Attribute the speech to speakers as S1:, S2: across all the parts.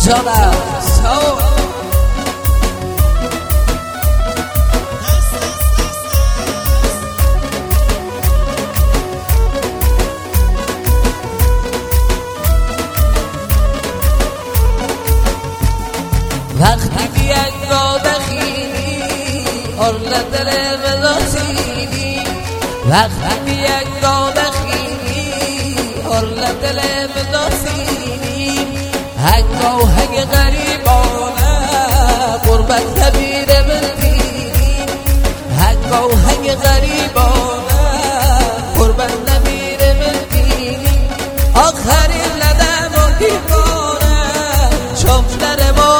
S1: جانم سو وقتی بیانگا بخیلی حرل دل ملاتیلی وقتی بیانگا بخیلی حرل دل ملاتیلی هنگا هنگ غریبانه قربت نبیر ملتیلی هنگا هنگ غریبانه قربت نبیر ملتیلی آخرین لدم و دیوانه شمشتر ما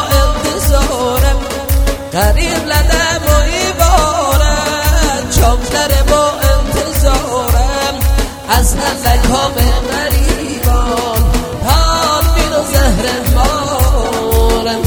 S1: قریب لدم و ایوانم چمتر با انتظارم از هلکام غریبان حال بین و زهر مارم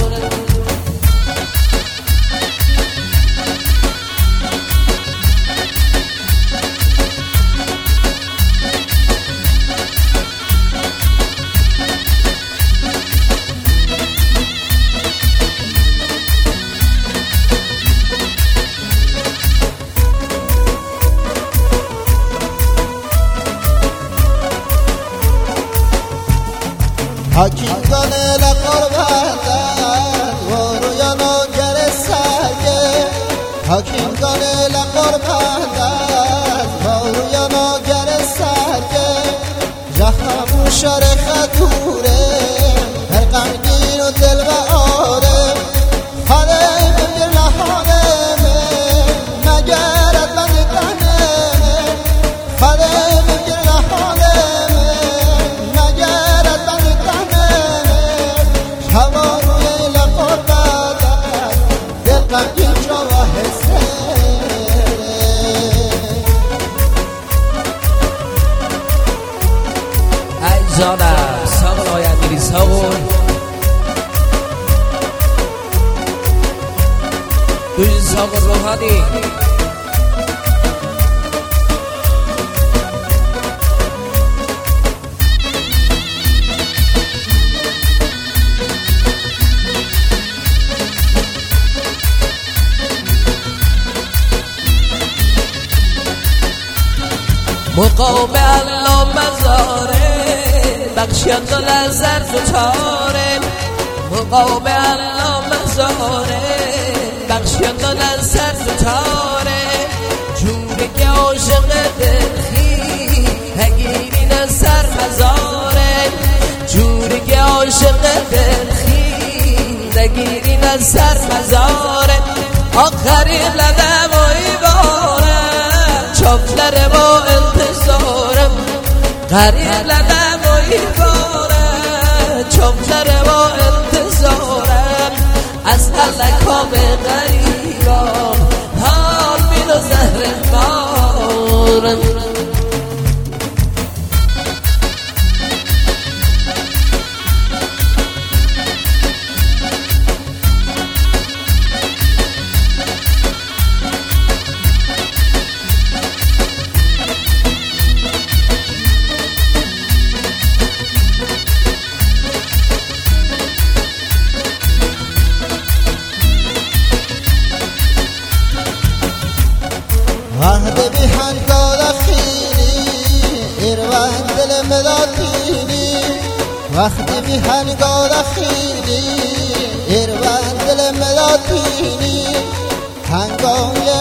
S2: حکیم کنه لقربتن و رویانو گر سرگه حکیم کنه لقربتن و رویانو گر سرگه زخم و شر خطوره هر غمگین و دل و آره حاله ببیر نحاله مگرد بند کنه حاله ببیر نحاله
S1: جانم ساقل آید میری ساقل دوی ساقل روحانی مقام الله مزاره بخشیان دل از زرد و تاره مقام الله مزاره بخشیان دل از زرد و تاره جوری که عاشق دلخی هگیرین از سر مزاره جوری که عاشق دلخی نگیرین از سر مزاره آخرین لدم و ایوانم چاپلر با انتظارم قریب لدم و ایوانم چاپلر با انتظارم از هلکام غریبان حال بین و زهر مارم
S2: وحده بی هنگار خیلی ایروان دل ملاتینی وقتی بی هنگار خیلی ایروان دل ملاتینی هنگام